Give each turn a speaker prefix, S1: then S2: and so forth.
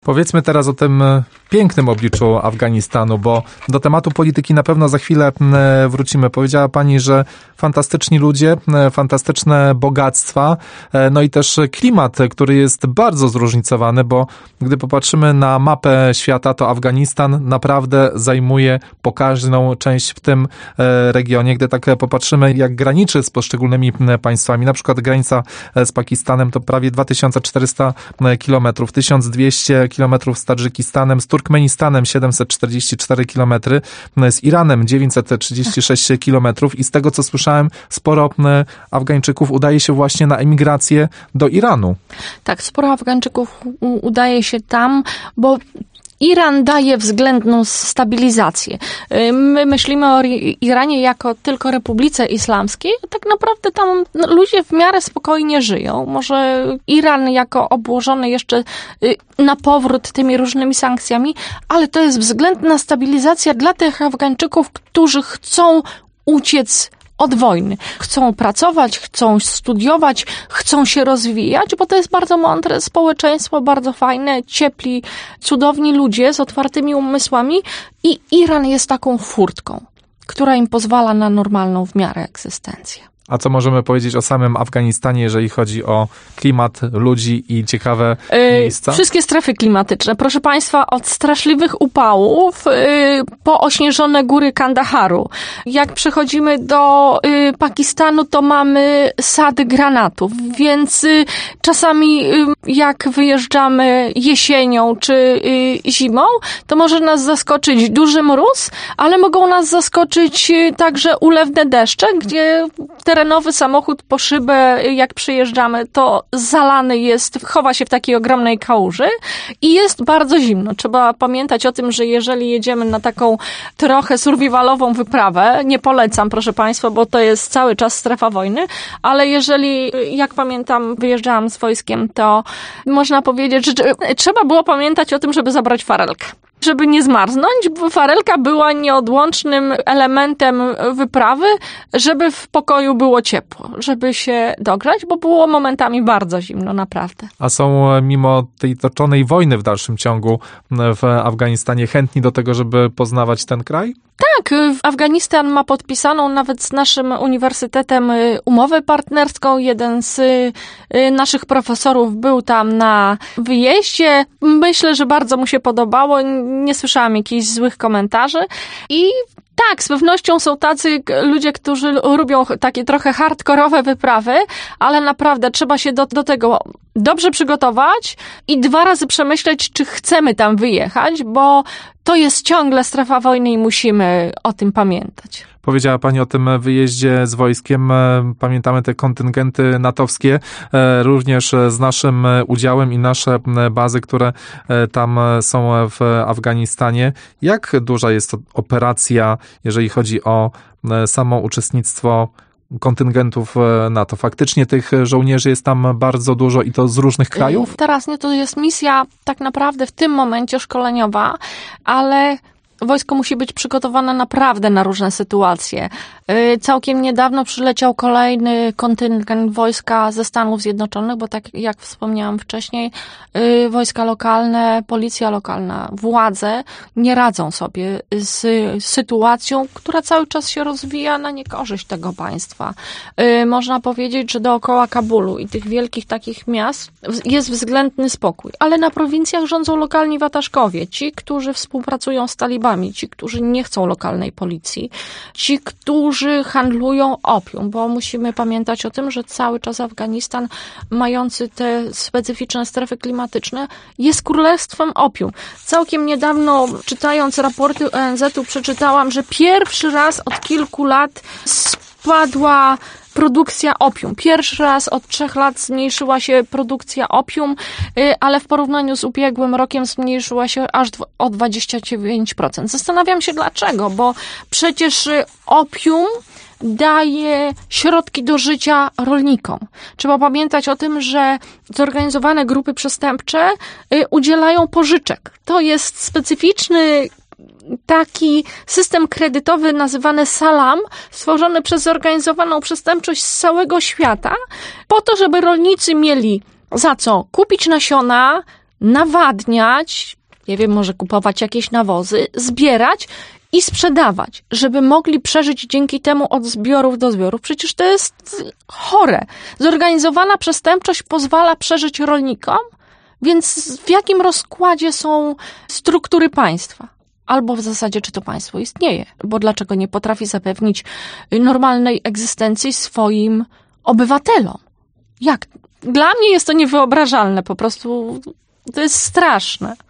S1: Powiedzmy teraz o tym pięknym obliczu Afganistanu, bo do tematu polityki na pewno za chwilę wrócimy. Powiedziała pani, że fantastyczni ludzie, fantastyczne bogactwa, no i też klimat, który jest bardzo zróżnicowany, bo gdy popatrzymy na mapę świata, to Afganistan naprawdę zajmuje pokaźną część w tym regionie. Gdy tak popatrzymy, jak graniczy z poszczególnymi państwami, na przykład granica z Pakistanem to prawie 2400 kilometrów, 1200 kilometrów z Tadżykistanem, z Turkmenistanem 744 kilometry, z Iranem 936 kilometrów i z tego, co słyszałem, sporo Afgańczyków udaje się właśnie na emigrację do Iranu.
S2: Tak, sporo Afgańczyków udaje się tam, bo Iran daje względną stabilizację. My myślimy o Iranie jako tylko Republice Islamskiej, a tak naprawdę tam ludzie w miarę spokojnie żyją. Może Iran jako obłożony jeszcze na powrót tymi różnymi sankcjami, ale to jest względna stabilizacja dla tych Afgańczyków, którzy chcą uciec od wojny. Chcą pracować, chcą studiować, chcą się rozwijać, bo to jest bardzo mądre społeczeństwo, bardzo fajne, ciepli, cudowni ludzie z otwartymi umysłami i Iran jest taką furtką, która im pozwala na normalną w miarę egzystencję.
S1: A co możemy powiedzieć o samym Afganistanie, jeżeli chodzi o klimat, ludzi i ciekawe miejsca?
S2: Wszystkie strefy klimatyczne. Proszę Państwa, od straszliwych upałów po ośnieżone góry Kandaharu. Jak przechodzimy do Pakistanu, to mamy sady granatów, więc czasami jak wyjeżdżamy jesienią czy zimą, to może nas zaskoczyć duży mróz, ale mogą nas zaskoczyć także ulewne deszcze, gdzie terenowy samochód po szybę, jak przyjeżdżamy, to zalany jest, chowa się w takiej ogromnej kałuży i jest bardzo zimno. Trzeba pamiętać o tym, że jeżeli jedziemy na taką trochę survivalową wyprawę, nie polecam, proszę Państwa, bo to jest cały czas strefa wojny, ale jeżeli, jak pamiętam, wyjeżdżałam z wojskiem, to można powiedzieć, że trzeba było pamiętać o tym, żeby zabrać farelkę. Żeby nie zmarznąć, bo farelka była nieodłącznym elementem wyprawy, żeby w pokoju było ciepło, żeby się dogrzać, bo było momentami bardzo zimno, naprawdę.
S1: A są mimo tej toczonej wojny w dalszym ciągu w Afganistanie chętni do tego, żeby poznawać ten kraj?
S2: Tak, Afganistan ma podpisaną nawet z naszym uniwersytetem umowę partnerską. Jeden z naszych profesorów był tam na wyjeździe. Myślę, że bardzo mu się podobało. Nie słyszałam jakichś złych komentarzy. I tak, z pewnością są tacy ludzie, którzy lubią takie trochę hardkorowe wyprawy, ale naprawdę trzeba się do tego dobrze przygotować i 2 razy przemyśleć, czy chcemy tam wyjechać, bo to jest ciągle strefa wojny i musimy o tym pamiętać.
S1: Powiedziała pani o tym wyjeździe z wojskiem. Pamiętamy te kontyngenty natowskie, również z naszym udziałem i nasze bazy, które tam są w Afganistanie. Jak duża jest to operacja, jeżeli chodzi o samo uczestnictwo kontyngentów NATO? Faktycznie tych żołnierzy jest tam bardzo dużo i to z różnych krajów?
S2: Teraz nie, to jest misja tak naprawdę w tym momencie szkoleniowa, ale wojsko musi być przygotowane naprawdę na różne sytuacje. Całkiem niedawno przyleciał kolejny kontyngent wojska ze Stanów Zjednoczonych, bo tak jak wspomniałam wcześniej, wojska lokalne, policja lokalna, władze nie radzą sobie z sytuacją, która cały czas się rozwija na niekorzyść tego państwa. Można powiedzieć, że dookoła Kabulu i tych wielkich takich miast jest względny spokój, ale na prowincjach rządzą lokalni wataszkowie, ci, którzy współpracują z talibami, ci, którzy nie chcą lokalnej policji, ci, którzy handlują opium, bo musimy pamiętać o tym, że cały czas Afganistan, mający te specyficzne strefy klimatyczne, jest królestwem opium. Całkiem niedawno, czytając raporty ONZ-u, przeczytałam, że pierwszy raz od kilku lat spadła produkcja opium. Pierwszy raz od 3 lat zmniejszyła się produkcja opium, ale w porównaniu z ubiegłym rokiem zmniejszyła się aż o 29%. Zastanawiam się dlaczego, bo przecież opium daje środki do życia rolnikom. Trzeba pamiętać o tym, że zorganizowane grupy przestępcze udzielają pożyczek. To jest specyficzny taki system kredytowy nazywany Salam, stworzony przez zorganizowaną przestępczość z całego świata, po to, żeby rolnicy mieli za co kupić nasiona, nawadniać, nie wiem, może kupować jakieś nawozy, zbierać i sprzedawać, żeby mogli przeżyć dzięki temu od zbiorów do zbiorów. Przecież to jest chore. Zorganizowana przestępczość pozwala przeżyć rolnikom, więc w jakim rozkładzie są struktury państwa? Albo w zasadzie, czy to państwo istnieje? Bo dlaczego nie potrafi zapewnić normalnej egzystencji swoim obywatelom? Jak? Dla mnie jest to niewyobrażalne, po prostu to jest straszne.